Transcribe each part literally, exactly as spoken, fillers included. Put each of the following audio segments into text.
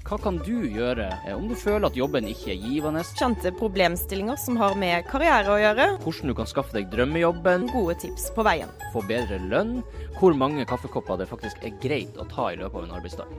Hva kan du gjøre om du føler at jobben ikke er givende? Kjente problemstillinger som har med karriere å gjøre. Hvordan du kan skaffe deg drømmejobben. Gode tips på veien. Få bedre lønn. Hvor mange kaffekopper det faktisk er greit å ta i løpet av en arbeidsdag.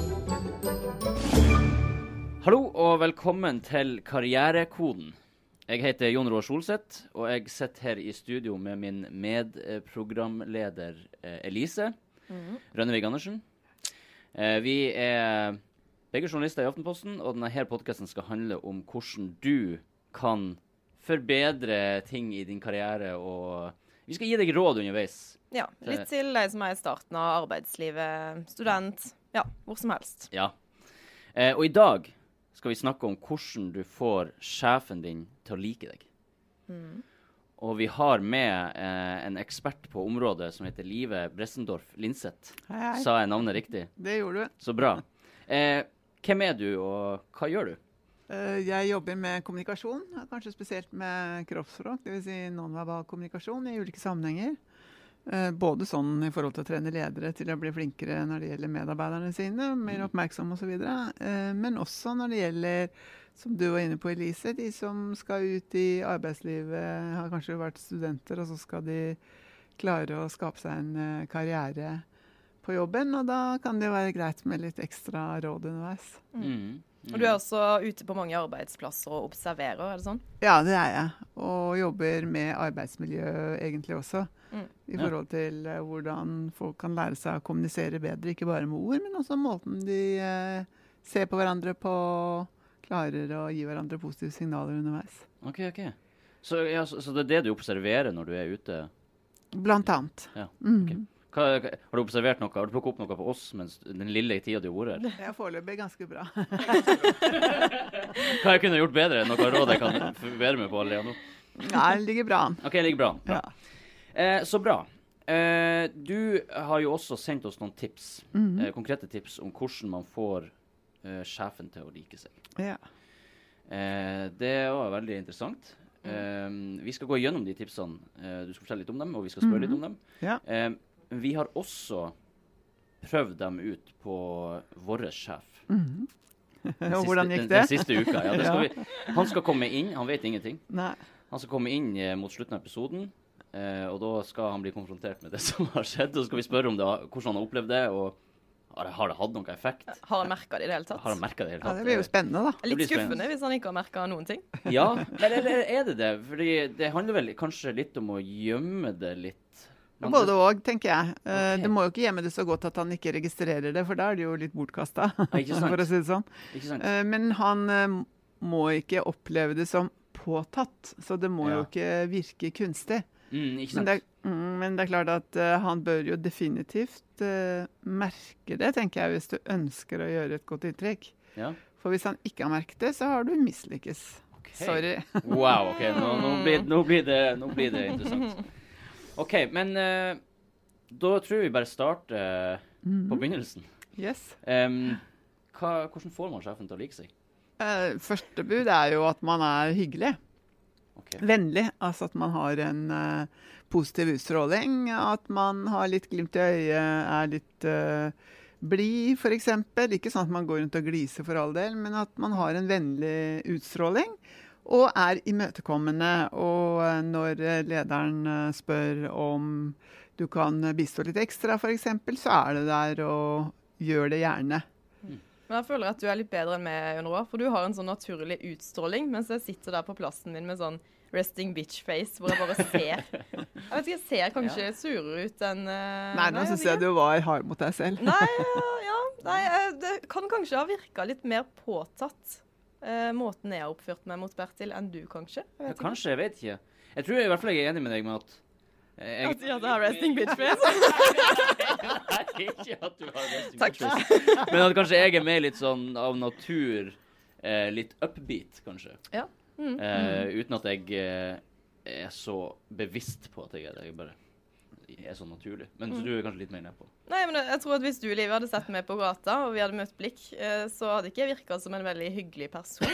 Hallo og velkommen til Karrierekoden. Jeg heter Jon Roar Solseth, og jeg sitter her i studio med min medprogramleder Elise mm. Rønnevig Andersen. Vi er begge journalister i Aftenposten, og denne her podcasten skal handle om hvordan du kan forbedre ting i din karriere, og vi skal gi deg råd underveis. Ja, litt til deg som er i starten av arbeidslivet, student, ja, hvor som helst. Ja, og i dag skal vi snakke om hvordan du får sjefen din til å like deg. Mm. Og vi har med eh, en ekspert på området som heter Live Bressendorf Linseth. Hei, hei. Sa jeg navnet riktig? Det gjorde du. Så bra. Eh, hvem er du, og hva gjør du? Uh, jeg jobber med kommunikasjon, kanskje spesielt med kroppsspråk, det vil si nonverbal kommunikasjon i ulike sammenhenger. Uh, både sånn i forhold til å trene ledere til å bli flinkere når det gjelder medarbeiderne sine, mer oppmerksom og så videre. Uh, men også når det gjelder, som du var inne på Elise, de som skal ut i arbeidslivet, har kanskje vært studenter, og så skal de klare å skape seg en uh, karriere på jobben, og da kan det være greit med litt ekstra råd underveis. Mm. Mm. Og du er også ute på mange arbeidsplasser og observerer, er det sånn? Ja, det er jeg. Og jobber med arbeidsmiljø egentlig også. Mm. I forhold til uh, hvordan folk kan lære seg å kommunisere bedre, ikke bare med ord, men også måten de uh, ser på hverandre på, klarer å gi hverandre positive signaler underveis. Ok, ok. Så, ja, så, så det er det du observerer når du er ute? Blant annet. Ja, ok. Mm. Hva, har du observert noe? Har du plukket opp noe på oss mens den lille tida du har vært her? Det er foreløpig ganske bra. Hva jeg kunne gjort bedre? Noe råd jeg kan forbedre meg på allerede nå? Ja, det ligger bra. Ok, det ligger bra. bra. Ja. Eh, så bra. Eh, du har jo også sendt oss noen tips, mm-hmm. eh, konkrete tips om hvordan man får eh, sjefen til å like seg. Ja. Eh, det var veldig interessant. Eh, vi skal gå gjennom de tipsene. Eh, du skal fortelle litt om dem, og vi skal spørre mm-hmm. litt om dem. Ja. Eh, Vi har også prøvd dem ut på vår sjef. Mm-hmm. Og hvordan gikk det? Den, den siste uka, ja. Det skal vi, han skal komme inn, han vet ingenting. Nei. Han skal komme inn eh, mot slutten av episoden, eh, og da skal han bli konfrontert med det som har skjedd. Og så skal vi spørre om det, hvordan han har opplevd det, og har det, har det hatt noen effekt? Har han merket det i det hele tatt? Har han merket det i det hele tatt? Ja, det blir jo spennende da. Litt skuffende hvis han ikke har merket noen ting. Ja, eller er det det? Fordi det handler vel kanskje litt om å gjemme det litt. Både og, tenker jeg. Okay. Det må jo ikke gjemme det så godt at han ikke registrerer det, for da er det jo litt bortkastet, for å si det sånn. Ikke sant. Men han må ikke oppleve det som påtatt, så det må ja. jo ikke virke kunstig. Mm, ikke sant. Men, det, men det er klart at uh, han bør jo definitivt uh, merke det, tenker jeg, hvis du ønsker å gjøre et godt inntrykk. Ja. For hvis han ikke har merket det, så har du mislykkes. Okay. Sorry. Wow, ok. Nå, nå, blir, nå, blir det, nå blir det interessant. Ok, men uh, da tror vi bare starter uh, mm-hmm. på begynnelsen. Yes. Um, hva, hvordan får man sjefen til å like seg? Uh, første bud er jo at man er hyggelig. Okay. Vennlig, altså at man har en uh, positiv utstråling, at man har litt glimt i øyet, er litt uh, blid for eksempel. Ikke sånn at man går rundt og gliser for all del, men at man har en vennlig utstråling. Og er imøtekommende, og når lederen spør om du kan bistå litt ekstra, for eksempel, så er det der og gjør det gjerne. Mm. Men jeg føler at du er litt bedre enn meg, Jon Roar, for du har en sånn naturlig utstråling, mens jeg sitter der på plassen din med sånn resting bitch face, hvor jeg bare ser. Jeg vet ikke, jeg ser kanskje ja. surere ut enn... Uh, nei, nå nei, synes jeg du var hard mot deg selv. Nei, ja, nei, det kan kanskje ha virket litt mer påtatt. Uh, måten jeg har oppført meg mot Bertil enn du, kanskje? Jeg ja, kanskje, jeg vet ikke. Jeg tror i hvert fall jeg er enig med deg med at... Jeg, at du har resting bitch face? Nei, ikke at du har resting bitch face. Men at kanskje jeg er mer litt sånn av natur, eh, litt upbeat, kanskje. Ja. Mm. Eh, uten at jeg eh, er så bevisst på at jeg er det. Jeg bare er så naturlig. Men så du er kanskje litt mer ned på. Nei, men jeg tror at hvis du, Liv, hadde sett meg på gata, og vi hadde møtt blikk, så hadde ikke jeg virket som en veldig hyggelig person.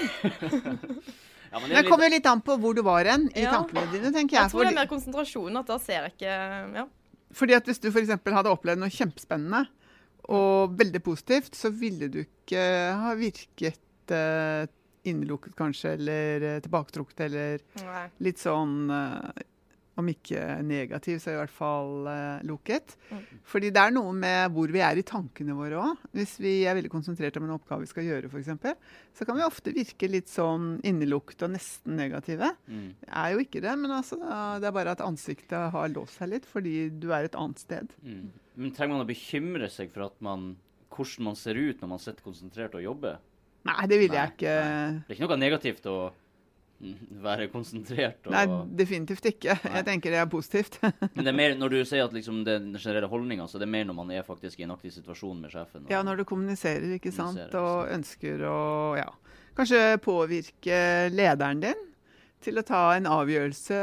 ja, men det litt... kommer jo litt an på hvor du var hen i ja. tankene dine, tenker jeg. Jeg tror fordi... det er mer konsentrasjon, at da ser jeg ikke, ja. Fordi at hvis du for eksempel hadde opplevd noe kjempespennende, og veldig positivt, så ville du ikke ha virket eh, innelukket kanskje, eller eh, tilbaketrukket, eller Nei. litt sånn, eh, om ikke negativ, så i hvert fall eh, lukket. Mm. Fordi det er noe med hvor vi er i tankene våre også. Hvis vi er veldig konsentrert om en oppgave vi skal gjøre, for eksempel, så kan vi ofte virke litt sånn innelukket og nesten negative. Mm. Det er jo ikke det, men altså, det er bare at ansiktet har låst seg litt, fordi du er et annet sted. Mm. Men trenger man å bekymre seg for at man, hvordan man ser ut når man sitter konsentrert og jobber? Nei, det vil Nei, jeg ikke. nei. Det er ikke noe negativt å mm, være konsentrert. Og... Nei, definitivt ikke. Nei. Jeg tenker det er positivt. Men det er mer, når du sier at liksom, det er den generelle holdningen, så det er mer når man er faktisk i en aktiv situasjon med sjefen. Og... Ja, når du kommuniserer, ikke sant, Kommuniserer, og ønsker å, ja, kanskje påvirke lederen din til å ta en avgjørelse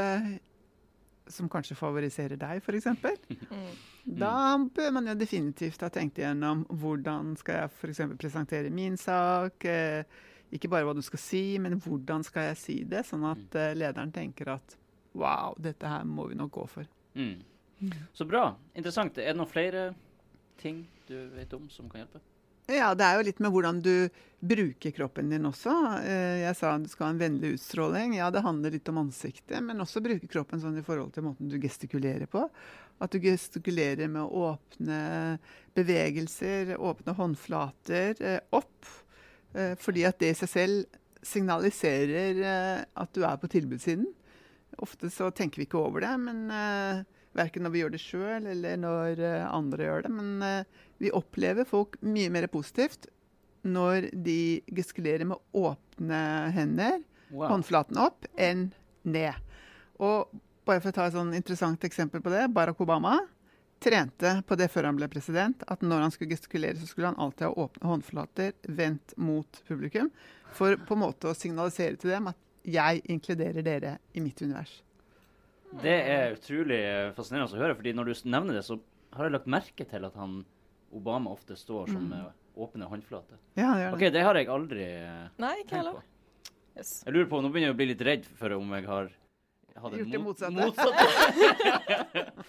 som kanskje favoriserer deg, for eksempel. Mm. Da bør man jo definitivt ha tenkt igjennom hvordan skal jeg for eksempel presentere min sak, eh, ikke bare hva du skal si, men hvordan skal jeg si det, sånn at eh, lederen tenker at wow, dette her må vi nok gå for. Mm. Så bra. Interessant. Er det noen flere ting du vet om som kan hjelpe? Ja, det er jo litt med hvordan du bruker kroppen din også. Eh, Jeg sa at du skal ha en vennlig utstråling. Ja, det handler litt om ansiktet, men også bruke kroppen sånn i forhold til måten du gestikulerer på. At du gestikulerer med å åpne bevegelser, åpne håndflater eh, opp. Eh, fordi at det i seg selv signaliserer eh, at du er på tilbudssiden. Ofte så tenker vi ikke over det, men eh, hverken når vi gjør det selv eller når eh, andre gjør det. Men eh, vi opplever folk mye mer positivt når de gestikulerer med åpne hender, Wow. håndflaten opp, enn ned. Og bare for å ta et sånn interessant eksempel på det, Barack Obama trente på det før han ble president, at når han skulle gestikulere, så skulle han alltid ha åpne håndflater vendt mot publikum, for på en måte å signalisere til dem at jeg inkluderer dere i mitt univers. Det er utrolig fascinerende å høre, fordi når du nevner det, så har jeg lagt merke til at han Obama ofte står som med åpne håndflater. Ja, det gjør det. Ok, det har jeg aldri eh, Nei, ikke tenkt heller. på. Yes. Jeg lurer på, nå begynner jeg å bli litt redd for om jeg har hadde Gjort det mot- motsatte.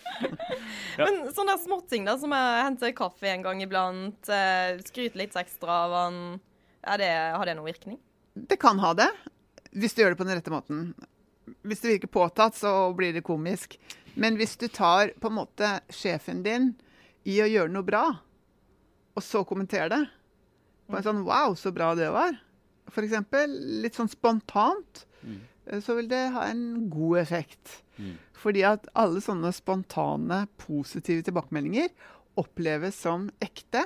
Ja. Men sånne der småting da, som jeg henter kaffe en gang iblant, eh, skryter litt ekstra av han, er det, har det noen virkning? Det kan ha det, hvis du gjør det på den rette måten. Hvis det virker påtatt, så blir det komisk. Men hvis du tar på en måte sjefen din i å gjøre noe bra, og så kommentere det, på en sånn wow, så bra det var, for eksempel, litt sånn spontant, Mm. så vil det ha en god effekt. Mm. Fordi at alle sånne spontane, positive tilbakemeldinger oppleves som ekte,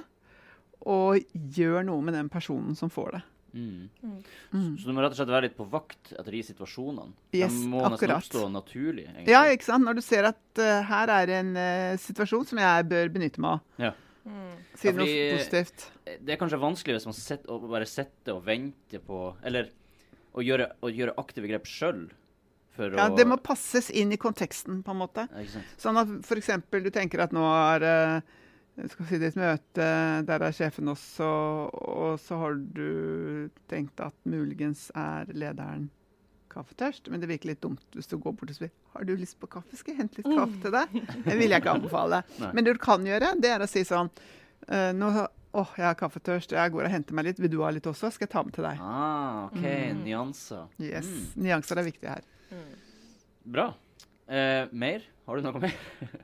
og gjør noe med den personen som får det. Mm. Mm. Så du må rett og slett være litt på vakt etter de situasjonene. Yes, de må nesten akkurat. oppstå naturlig, egentlig. Ja, ikke sant? Når du ser at uh, her er en uh, situasjon som jeg bør benytte meg av. Ja. Mm. Si Ja, noe fordi- positivt. Det er kanskje vanskelig hvis man sitter og bare sitter og venter på, eller å gjøre, å gjøre aktive grep selv. For Ja, å... det må passes inn i konteksten, på en måte. Ja, ikke sant? Sånn at for eksempel du tenker at nå er uh, jeg skal si det et møte, der er sjefen også, og så har du tenkt at muligens er lederen kaffetørst, men det virker litt dumt hvis du går bort og spør, har du lyst på kaffe? Skal jeg hente litt kaffe til deg? Det vil jeg ikke anbefale. Nei. Men det du kan gjøre, det er å si sånn, «Eh, nå, åh, jeg har kaffetørst, jeg går og henter meg litt, vil du ha litt også? Skal jeg ta med til deg? Ah, ok, Mm. nyanser. Yes, Mm. nyanser er viktig her. Bra. Eh, mer? Har du noe mer?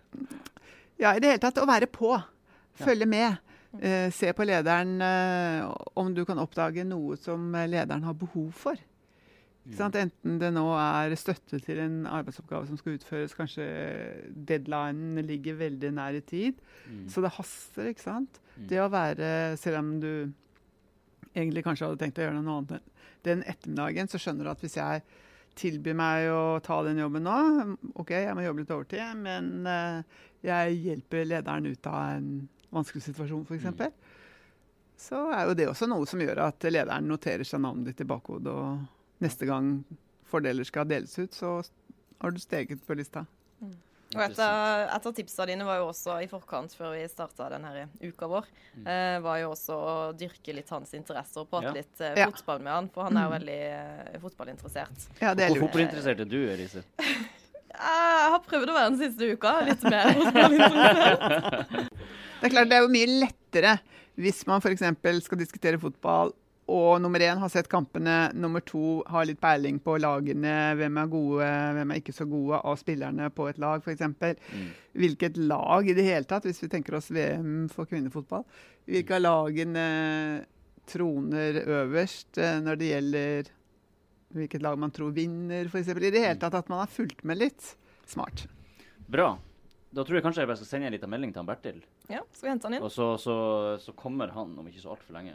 Ja, i det hele tatt å være på, følge med, eh, se på lederen eh, om du kan oppdage noe som lederen har behov for. Ikke sant? Enten det nå er støtte til en arbeidsoppgave som skal utføres, kanskje deadlinen ligger veldig nær i tid, Mm. så det haster, ikke sant? Mm. Det å være, selv om du egentlig kanskje hadde tenkt å gjøre noe annet den ettermiddagen, så skjønner du at hvis jeg tilbyr meg å ta den jobben nå, ok, jeg må jobbe litt overtid, men eh, jeg hjelper lederen ut av en vanskelig situasjon, for eksempel. Så er jo det også noe som gjør at lederen noterer seg navnet ditt i bakhodet, og neste gang fordeler skal deles ut, så har du steget på lista. Og et av, et av tipsene dine var jo også i forkant, før vi startet denne uka vår, eh, var jo også å dyrke litt hans interesser og prate Ja. litt eh, Ja. fotball med han, for han er jo veldig eh, fotballinteressert. Ja, det er Hvor lurt. fotballinteressert er du, Elise? Jeg har prøvd å være den siste uka, litt mer fotballinteressert. Det er klart det er jo mye lettere lettere hvis man for eksempel skal diskutere fotball, og nummer én har sett kampene, nummer to har litt peiling på lagene, hvem er gode, hvem er ikke så gode av spillerne på et lag, for eksempel. Mm. Hvilket lag i det hele tatt, hvis vi tenker oss V M for kvinnefotball, hvilke av lagene troner øverst når det gjelder hvilket lag man tror vinner, for eksempel. I det hele tatt at man har fulgt med litt. Smart. Bra. Da tror jeg kanskje jeg bare skal sende en liten melding til han Bertil. Ja, skal vi hente han inn? Og så, så, så kommer han om ikke så alt for lenge.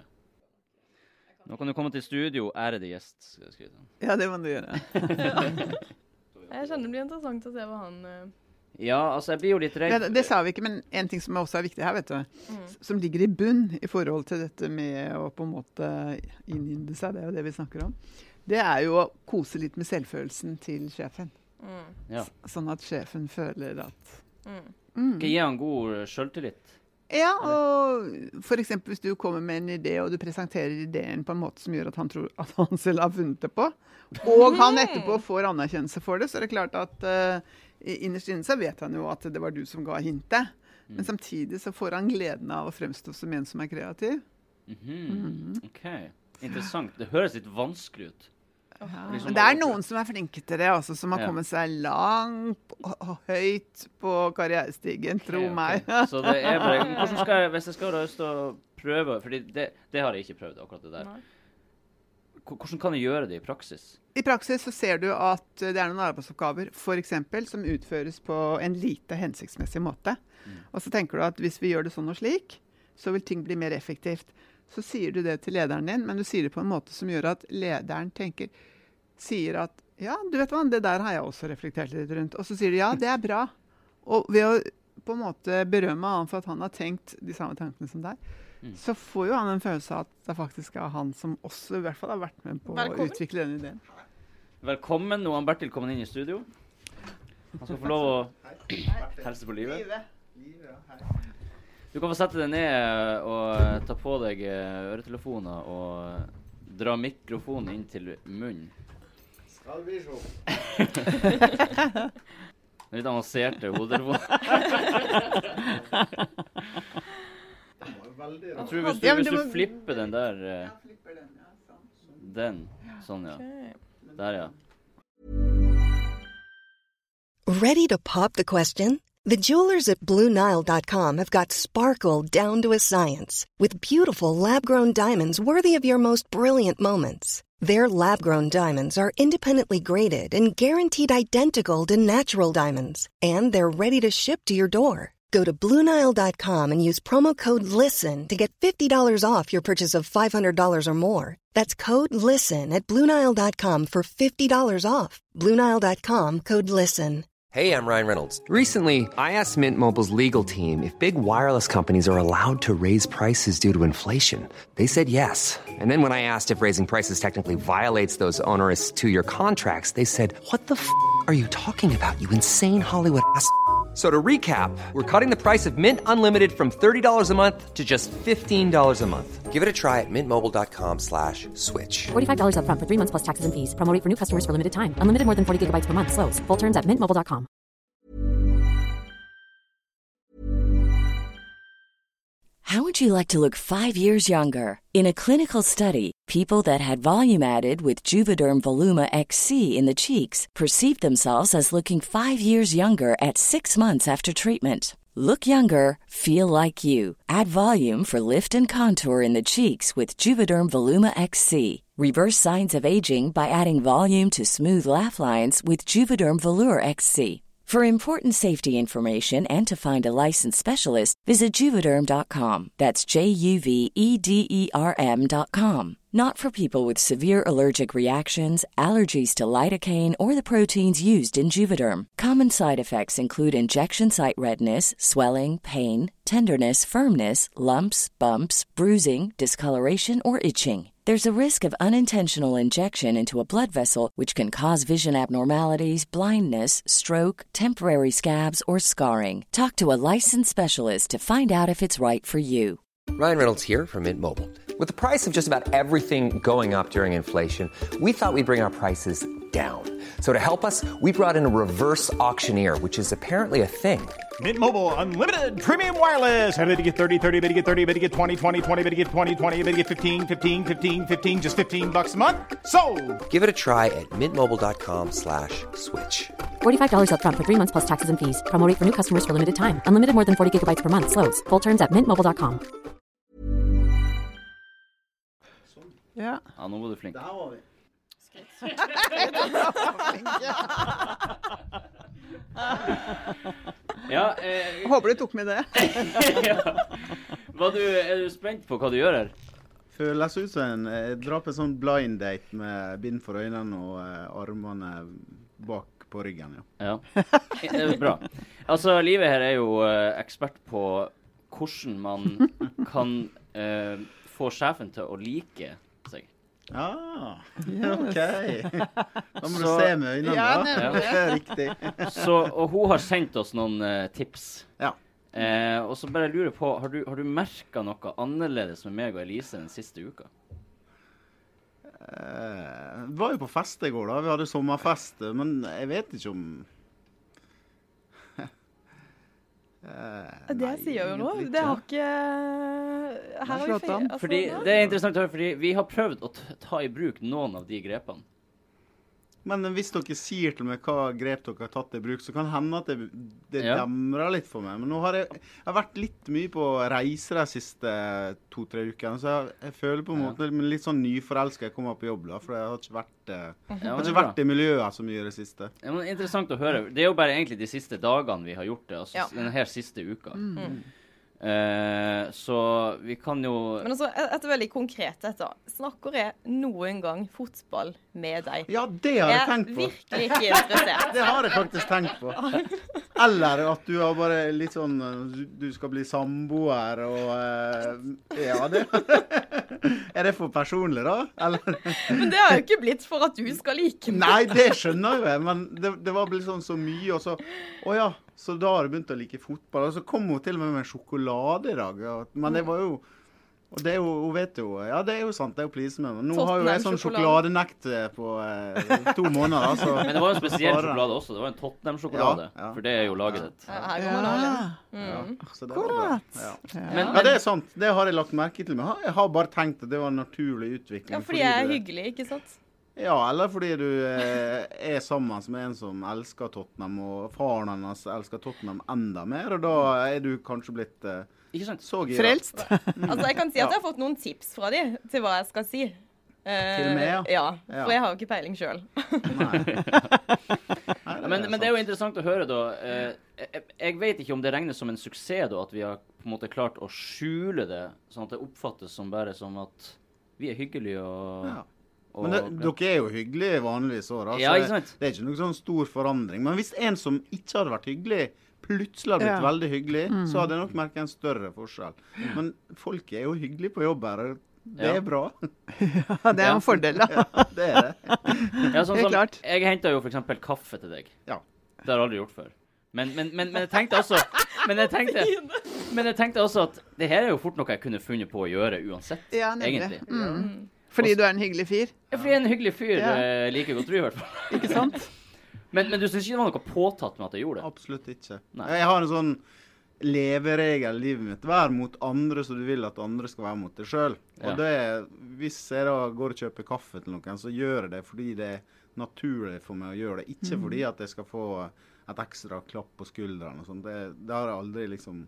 Nå kan du komme til studio, ærede gjest. Skal jeg skrive. Ja, det må du gjøre. Ja. Jeg kjenner det blir interessant å se hva han... Uh... Ja, altså jeg blir jo litt redd. Det, det sa vi ikke, men en ting som også er viktig her, vet du, mm. som ligger i bunn i forhold til dette med å på en måte innynde seg, det er jo det vi snakker om, det er jo å kose litt med selvfølelsen til sjefen. Mm. Ja. Sånn at sjefen føler at... Mm. Mm. Skal gi han god selvtillit? Ja, og for eksempel hvis du kommer med en idé, og du presenterer ideen på en måte som gjør at han tror at han selv har funnet det på, og han etterpå får anerkjennelse for det, så er det klart at uh, innerst inne så vet han jo at det var du som ga hintet. Mm. Men samtidig så får han gleden av å fremstå som en som er kreativ. Mm-hmm. Mm. Ok, interessant. Det høres litt vanskelig ut. Ja. Liksom det er noen som er flinke til det, altså, som har ja. kommet seg langt og høyt på karrierestigen, okay, tro okay. meg. Så det er bare, hvordan skal jeg, hvis jeg skal røste og prøve, for det, det har jeg ikke prøvd, akkurat det der. Hvordan kan jeg gjøre det i praksis? I praksis så ser du at det er noen arbeidsoppgaver, for eksempel, som utføres på en lite hensiktsmessig måte. Mm. Og så tenker du at hvis vi gjør det sånn og slik, så vil ting bli mer effektivt. Så sier du det til lederen din, men du sier det på en måte som gjør at lederen tenker, sier at, ja, du vet hva, det der har jeg også reflektert litt rundt. Og så sier du, ja, det er bra. Og ved å på en måte berømme han for at han har tenkt de samme tankene som deg, mm. så får jo han en følelse av at det faktisk er han som også i hvert fall har vært med på Velkommen. Å utvikle den ideen. Velkommen, nå har Bertil kommet inn i studio. Han skal få lov å helse på livet. Livet. Livet, ja, hei. Du kan få sette deg ned og ta på deg øretelefoner og dra mikrofonen inn til munnen. Skal vi se. Litt avanserte hodetelefoner. Jeg tror hvis du, hvis du flipper den der... Den, sånn ja. Der ja. Ready to pop the question? The jewelers at Blue Nile dot com have got sparkle down to a science with beautiful lab-grown diamonds worthy of your most brilliant moments. Their lab-grown diamonds are independently graded and guaranteed identical to natural diamonds, and they're ready to ship to your door. Go to Blue Nile dot com and use promo code LISTEN to get fifty dollars off your purchase of five hundred dollars or more. That's code LISTEN at Blue Nile dot com for fifty dollars off. Blue Nile dot com, code LISTEN. Hey, I'm Ryan Reynolds. Recently, I asked Mint Mobile's legal team if big wireless companies are allowed to raise prices due to inflation. They said yes. And then when I asked if raising prices technically violates those onerous two-year contracts, they said, what the f*** are you talking about, you insane Hollywood ass f- So to recap, we're cutting the price of Mint Unlimited from thirty dollars a month to just fifteen dollars a month. Give it a try at mintmobile.com slash switch. forty-five dollars up front for three months plus taxes and fees. Promo rate for new customers for limited time. Unlimited more than forty gigabytes per month. Slows full terms at mint mobile dot com. How would you like to look five years younger? In a clinical study, people that had volume added with Juvederm Voluma X C in the cheeks perceived themselves as looking five years younger at six months after treatment. Look younger, feel like you. Add volume for lift and contour in the cheeks with Juvederm Voluma X C. Reverse signs of aging by adding volume to smooth laugh lines with Juvederm Volure X C. For important safety information and to find a licensed specialist, visit Juvederm dot com. That's J U V E D E R M dot com. Not for people with severe allergic reactions, allergies to lidocaine, or the proteins used in Juvederm. Common side effects include injection site redness, swelling, pain, tenderness, firmness, lumps, bumps, bruising, discoloration, or itching. There's a risk of unintentional injection into a blood vessel, which can cause vision abnormalities, blindness, stroke, temporary scabs, or scarring. Talk to a licensed specialist to find out if it's right for you. Ryan Reynolds here from Mint Mobile. With the price of just about everything going up during inflation, we thought we'd bring our prices down. So to help us, we brought in a reverse auctioneer, which is apparently a thing. Mint Mobile Unlimited Premium Wireless. How to get thirty, thirty, how to get thirty, how to get twenty, twenty, twenty, how to get twenty, twenty, how to get fifteen, fifteen, fifteen, fifteen, just fifteen bucks a month? Sold! Give it a try at mintmobile.com slash switch. forty-five dollars up front for three months plus taxes and fees. Promo rate for new customers for limited time. Unlimited more than forty gigabytes per month. Slows full terms at mint mobile dot com. Ja. Ja, nå var du flink. Der var vi. Ja, eh, Håper du tok med det. ja. Var du, er du spent på hva du gjør her? Føles ut som en Jeg drar på en sånn blind date med bind for øynene og eh, armene bak på ryggen, ja. Ja, det er bra. Altså, Live her er jo eh, ekspert på hvordan man kan eh, få sjefen til å like seg. Ah, ok. Da må Så- du se med øynene, Ja, da. nemlig. Det er riktig. Så, og hun har sendt oss noen eh, tips. Ja. Eh, og så bare lurer jeg på, har du, har du merket noe annerledes med meg og Elise den siste uka? Eh, Vi var jo på fest i går, da. Vi hadde sommerfest, men jeg vet ikke om Eh, Det nei, sier jo noe. egentlig Det har ikke. ikke Her har vi slått feil. an. Altså, Fordi nå- det er interessant å høre, fordi vi har prøvd å t- ta i bruk noen av de grepene. Men hvis dere sier til meg hva grep dere har tatt i bruk, så kan det hende at det, det Ja. demrer litt for meg. Men nå har jeg, jeg har vært litt mye på reise de siste to-tre ukene, så jeg, jeg føler på en Ja. måte men litt sånn nyforelsket jeg kommer på jobb da, for jeg har ikke vært, eh, Ja, jeg men har det er ikke bra. vært i miljøet så mye i det siste. Ja, men interessant å høre. Det er jo bare egentlig de siste dagene vi har gjort det, altså Ja. denne her siste uka. Eh, så vi kan jo... Men altså, et, et veldig konkret dette. Snakker jeg noen gang fotball med deg? Ja, det har jeg Jeg er tenkt på. virkelig ikke interessert. Det har jeg faktisk tenkt på. Eller at du har bare litt sånn eh, Du, du skal bli samboer og eh, Ja, det Er det for personlig, da? Eller Men det har jo ikke blitt for at du skal like meg. Nei, det skjønner jeg jo, men det, det var blitt sånn så mye, og så Å ja, så da har jeg begynt å like fotball. Og så kom hun til og med med en sjokolade i dag. og- Men det var jo Og det er jo, hun vet jo Ja, det er jo sant, det er jo please med meg. Nå har jo jeg sånn Tottenham-sjokolade. sjokoladenekt på eh, to måneder, så Men det var en spesiell Bare- sjokolade også. Det var en Tottenham-sjokolade. Ja, ja. For det er jo laget ditt. Ja, her går man all in. Ja. Mm. Så det var bra. Akkurat. Ja. Men, Ja, det er sant. Det har jeg lagt merke til. Men jeg har bare tenkt at det var en naturlig utvikling. Ja, fordi jeg er du- hyggelig, ikke sant? Ja, eller fordi du eh, er sammen med en som elsker Tottenham, og faren hennes elsker Tottenham enda mer, og da er du kanskje blitt eh, Ikke sant? så gira. Frelst. Altså, jeg kan si at jeg har fått noen tips fra de til hva jeg skal si. Eh, Til meg, ja? Ja, Ja. for jeg har jo ikke peiling sjøl. Nei, Ja, men, men det er jo interessant å høre, da. Eh, jeg, jeg vet ikke om det regnes som en suksess, da, at vi har på en måte klart å skjule det, sånn at det oppfattes som bare som at vi er hyggelige og, Ja. og Men det, dere er jo hyggelige vanligvis også, da. så Ja, ikke sant? Det er ikke noen sånn stor forandring. Men hvis en som ikke hadde vært hyggelig, plutselig hadde blitt Ja. veldig hyggelig, så hadde jeg nok merket en større forskjell. Men folk er jo hyggelige på jobb her, og det Ja. er bra. Ja, det er Ja. en fordel, da. Ja, det er det. Ja, sånn Helt som, klart. Jeg henta jo for eksempel kaffe til deg. Ja. Det har jeg aldri gjort før. Men, men, men, men jeg tenkte også men jeg tenkte, men jeg tenkte også at det her er jo fort noe jeg kunne funnet på å gjøre uansett, Ja, nemlig. egentlig. Mm. Fordi du er en hyggelig fyr, Ja, fordi jeg er en hyggelig fyr, Ja. eh, liker godt du i hvert fall. ikke sant? Men, men du syns ikke det var noe påtatt med at jeg gjorde det? Absolutt ikke. Nei. Jeg har en sånn leveregel i livet mitt. Vær mot andre så du vil at andre skal være mot deg sjøl. Ja. Og det er, hvis jeg da går og kjøper kaffe til noen, så gjør jeg det fordi det er naturlig for meg å gjøre det. Ikke fordi at jeg skal få et ekstra klapp på skulderen og sånt. Det, det har jeg aldri liksom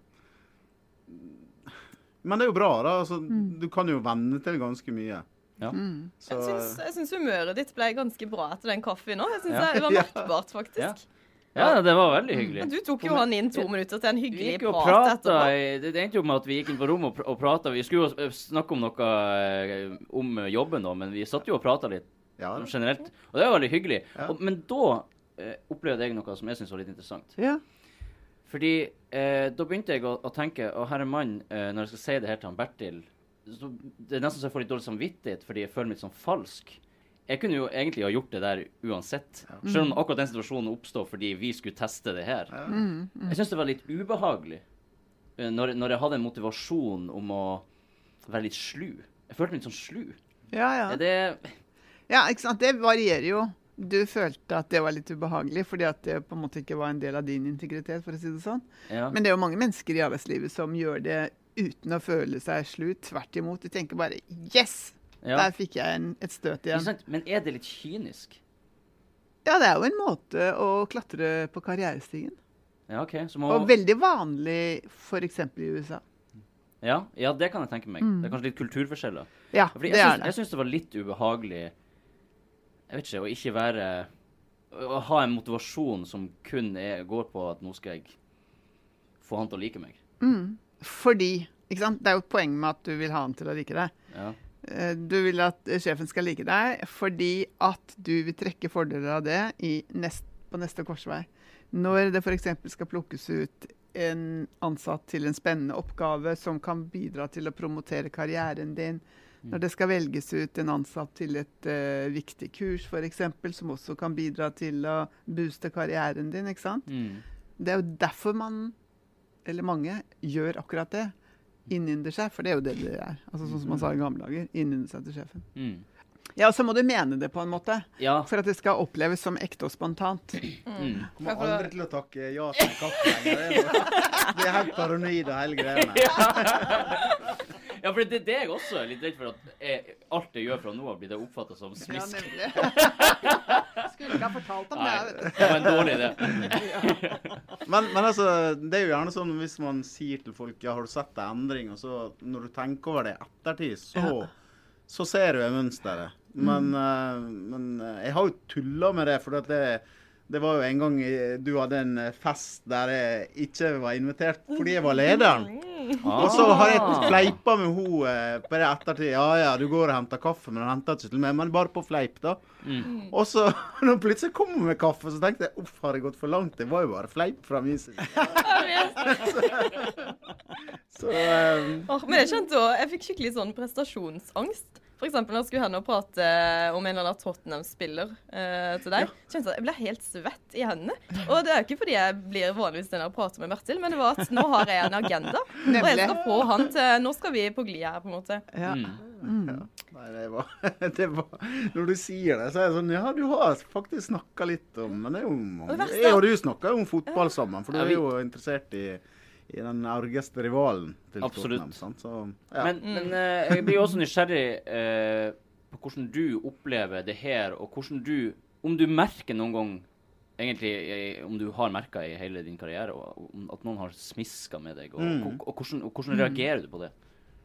Men det er jo bra, da. Altså, du kan jo venne til ganske mye. Ja. Så, Jeg syns, jeg syns humøret ditt ble ganske bra etter den kaffen nå. Jeg syns Ja. det var Ja. merkbart, faktisk. Ja. ja, det var veldig hyggelig. Men du tok jo han inn to minutter til en Vi hyggelig gikk jo og prat prata etterpå. i- Det det endte jo med at vi gikk inn på rommet og, pr og prata. Vi skulle jo s- snakke om noe eh, om jobben, da, men vi satt jo og prata litt ja, generelt. Og det var veldig hyggelig. Ja. Og, men da eh, opplevde jeg noe som jeg syntes var litt interessant. Ja. Fordi eh, da begynte jeg å, å tenke Å, herre mann, eh, når jeg skal si det her til han Bertil så det er nesten så jeg får litt dårlig samvittighet fordi jeg føler meg litt sånn falsk. Jeg kunne jo egentlig ha gjort det der uansett. Selv om akkurat den situasjonen oppstod fordi vi skulle teste det her. Jeg synes det var litt ubehagelig eh, når, når jeg hadde en motivasjon om å være litt slu. Jeg følte meg litt sånn slu. Ja, ja. Er det Ja, ikke sant? Det varierer jo du følte at det var litt ubehagelig, fordi at det på en måte ikke var en del av din integritet, for å si det sånn. Ja. Men det er jo mange mennesker i arbeidslivet som gjør det uten å føle seg slut. Tvert imot. De tenker bare yes! Ja. Der fikk jeg en, et støt igjen. Ikke sant? Men er det litt kynisk? Ja, det er jo en måte å klatre på karrierestigen. Ja, ok. Så må... Og veldig vanlig for eksempel i U S A. Ja, ja, det kan jeg tenke meg. Mm. Det er kanskje litt kulturforskjeller. Ja, Fordi det jeg er syns, det. jeg syns det var litt ubehagelig, jeg vet ikke, å ikke være, å ha en motivasjon som kun er, går på at nå skal jeg få han til å like meg. Mm. Fordi, ikke sant? Det er jo et poeng med at du vil ha han til å like deg. Ja. Eh, Du vil at eh, sjefen skal like deg, fordi at du vil trekke fordeler av det i nest, på neste korsvei. Når det for eksempel skal plukkes ut en ansatt til en spennende oppgave som kan bidra til å promotere karrieren din, mm. når det skal velges ut en ansatt til et uh, viktig kurs for eksempel, som også kan bidra til å booste karrieren din, ikke sant? Mm. Det er jo derfor man, eller mange, gjør akkurat det. Innynder seg, for det er jo det det er. Altså sånn som man sa i gamle dager, innynder seg til sjefen. Mm. Ja, og så må du mene det på en måte, Ja. for at det skal oppleves som ekte og spontant. Mm. Kommer aldri til å takke ja til kaffe lenger. Det er, noe- det er helt paranoid og hele greiene. Ja, for det, det er jeg også litt redd for at jeg, alt jeg gjør fra nå av blir det oppfattet som Ja, smisk. nemlig. Skulle ikke ha fortalt om Nei, det, vet du. det var en dårlig idé. Men, men altså, det er jo gjerne sånn hvis man sier til folk, ja, har du sett en endring? Og så når du tenker over det i ettertid, så, så ser du mønsteret. Men, uh, men uh, jeg har jo tullet med det, for at det, det var jo en gang i- du hadde en uh, fest der jeg ikke var invitert fordi jeg var lederen. Og så har jeg fleipa med hun uh, på det ettertid. Ja, ja, du går og henter kaffe, men du henter ikke til meg, men bare på fleip da. Mm. Og så, når plutselig kom hun med kaffe, så tenkte jeg, uff, har jeg gått for langt? Det var jo bare fleip fra min side. Så, um, Åh, men jeg kjente også, jeg fikk skikkelig sånn prestasjonsangst. For eksempel når jeg skulle henne og prate eh, om en eller annen Tottenham-spiller eh, til deg, kjente jeg at jeg ble helt svett i hendene. Og det er jo ikke fordi jeg blir vanligvis den jeg prater med Bertil, men det var at nå har jeg en agenda. Og jeg skal få han til, nå skal vi på glid her på en måte. Ja. Mm. ja. Nei, det var, det var, når du sier det, så er det sånn, ja, du har faktisk snakket litt om, men det er jo mange. det verste- Jeg og du snakker jo om fotball sammen, for du Ja, er vi- jo interessert i, i den argeste rivalen til Absolutt. Tottenham, sant? Så, ja. Men, men eh, jeg blir jo også nysgjerrig eh, på hvordan du opplever det her, og hvordan du, om du merker noen gang, egentlig, eh, om du har merket i hele din karriere, og, om at noen har smisket med deg, og, Mm. og, og, hvordan, og hvordan reagerer du på det?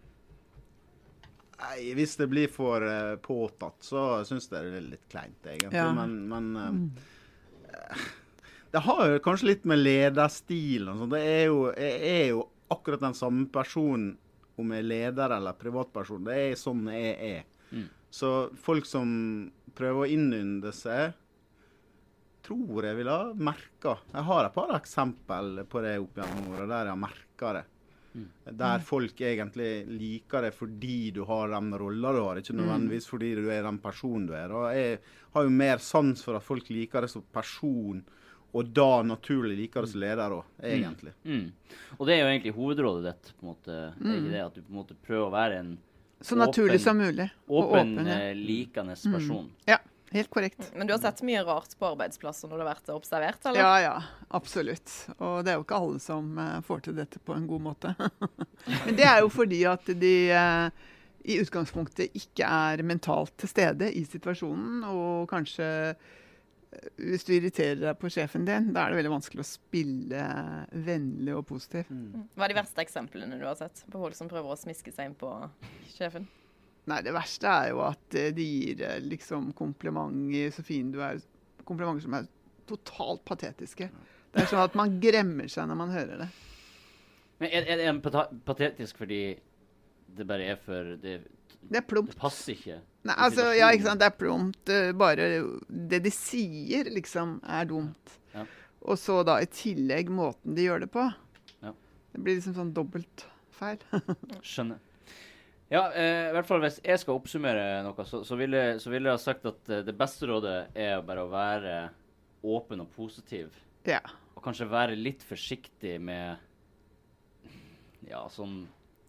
Nei, hvis det blir for uh, påtatt, så synes jeg det er litt kleint, egentlig. Ja. Men, men uh, det har jo kanskje litt med lederstil og sånt. Det er jo, jeg er jo akkurat den samme personen, om jeg er leder eller privatperson. Det er sånn jeg er. Mm. Så folk som prøver å innynde seg, tror jeg vil ha merket. Jeg har et par eksempel på det opp gjennom året, der jeg har merket det. Mm. Der folk egentlig liker det fordi du har den rollen du har, ikke nødvendigvis fordi du er den personen du er. Og jeg har jo mer sans for at folk liker det som person, og da naturlig liker det som leder også, egentlig. Mm. Og det er jo egentlig hovedrådet ditt, på en måte. Det er ikke det at du på en måte prøver å være en Så naturlig åpen- som mulig. Og åpen, åpen, ja. eh, likende person. Ja, helt korrekt. Men du har sett mye rart på arbeidsplasser når du har vært observert, eller? Ja, ja, absolutt. Og det er jo ikke alle som eh, får til dette på en god måte. Men det er jo fordi at de eh, i utgangspunktet ikke er mentalt til stede i situasjonen, og kanskje eh, hvis du irriterer deg på sjefen din, da er det veldig vanskelig å spille vennlig og positiv. Mm. Hva er de verste eksemplene du har sett på folk som prøver å smiske seg inn på sjefen? Nei, det verste er jo at eh, de gir eh, liksom komplimenter, så fin du er, komplimenter som er totalt patetiske. Det er sånn at man gremmer seg når man hører det. Men er, er det en pata- patetisk fordi det bare er for det, Det er plumpt. det passer ikke? Nei, i altså, ja, ikke situasjonen? sant, det er plumpt. eh, Bare det de sier, liksom, er dumt. Ja. Og så da i tillegg måten de gjør det på. Ja. Det blir liksom sånn dobbelt feil. Skjønner. Ja, eh, i hvert fall hvis jeg skal oppsummere noe, så, så ville så vil jeg ha sagt at eh, det beste rådet er bare å være åpen og positiv. Ja. Og kanskje være litt forsiktig med ja, sånn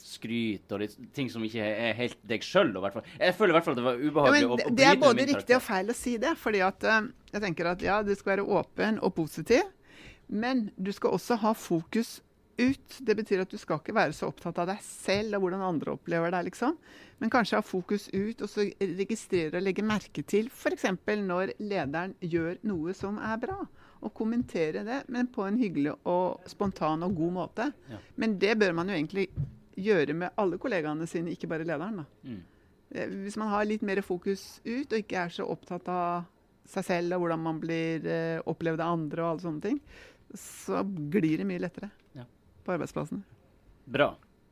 skryt og litt ting som ikke er helt deg selv, i hvert fall. Jeg føler i hvert fall at det var ubehagelig ja, å, å det, det er bryte både min riktig karakter. og feil å si det, fordi at uh, jeg tenker at ja, du skal være åpen og positiv, men du skal også ha fokus ut. Det betyr at du skal ikke være så opptatt av deg selv og hvordan andre opplever deg, liksom. Men kanskje ha fokus ut og så registrere og legge merke til, for eksempel når lederen gjør noe som er bra, og kommentere det, men på en hyggelig og spontan og god måte. Ja. Men det bør man jo egentlig gjøre med alle kollegaene sine, ikke bare lederen. Da. Mm. Hvis man har litt mer fokus ut, og ikke er så opptatt av seg selv og hvordan man blir eh, opplevd av andre og alle sånne ting, så glir det mye lettere ja. På arbeidsplassen. Bra.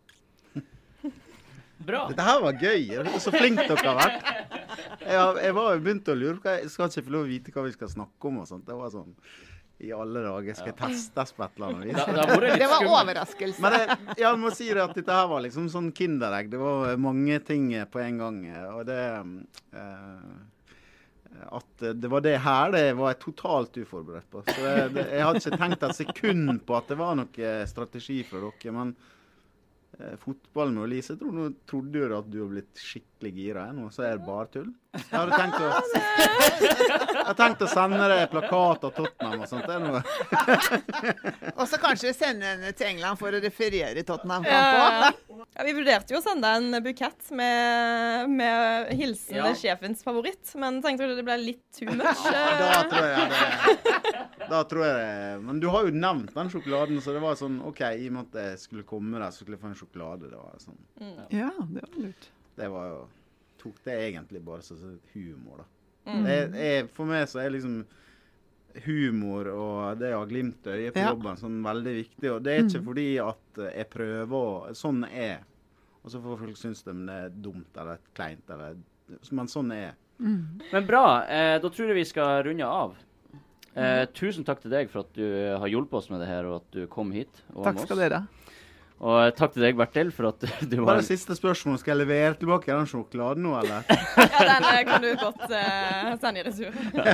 Bra. Dette her var gøy. Så flink dere har vært. Jeg, jeg var jo begynt å lure på, jeg skal ikke få lov å vite hva vi skal snakke om og sånt. Det var sånn, i alle dager skal jeg testes på et eller annet vis. Da, da var det, det var overraskelse. Men jeg, jeg må si det at dette her var liksom sånn kinderegg. Det var mange ting på en gang. Og det... Eh, at det var det her det var jeg totalt uforberedt på. Så det, det, jeg hadde ikke tenkt et sekund på at det var noe strategi fra dere, men eh, fotball med Elise, jeg trodde, trodde jo at du har blitt skikkelig gira nå, så er det bare tull. Jeg hadde tenkt å, jeg hadde tenkt å sende deg plakat av Tottenham og sånt. Det er noe. Og så kanskje sende henne til England for å referere i Tottenham. Ja, ja, vi vurderte jo å sende en bukett med, med hilsen ja. Sjefens favoritt, men tenkte du det ble litt too much? Da tror jeg det. Da tror jeg det. Men du har jo nevnt den sjokoladen, så det var sånn, ok, i og med at jeg skulle komme der, så skulle jeg få en sjokolade. Det var sånn. Mm. Ja, det var lurt. Det var jo, tok det egentlig bare så humor da. Mm. Det, er, for meg så er liksom humor og det å ha glimt i øyet på ja. Jobben sånn veldig viktig, og det er ikke mm. fordi at jeg prøver, sånn er, og så får folk synes det er dumt eller kleint, eller, men sånn er. Mm. Men bra, eh, da tror jeg vi skal runde av. Eh, tusen takk til deg for at du har hjulpet oss med det her, og at du kom hit. Og takk skal dere. Og takk til deg, Bertil, for at du var... Bare siste spørsmål, skal jeg levere tilbake den sjokoladen nå, eller? Ja, den kan du godt uh, sende i retur.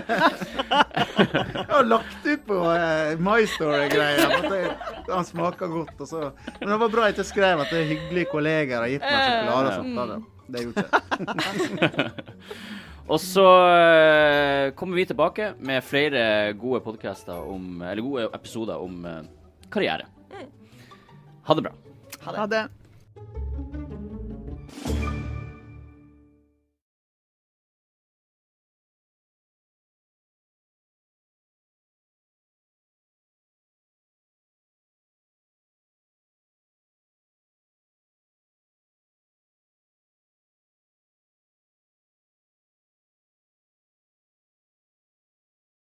Jeg har lagt ut på uh, My Story-greier, at det, han smaker godt, og så... Men det var bra at jeg skrev at det er hyggelige kolleger har gitt meg sjokolade og sånt. Da. Det gjorde jeg. Og så uh, kommer vi tilbake med flere gode podcaster om, eller gode episoder om uh, karriere. Ha det bra. Ha det. Ha det.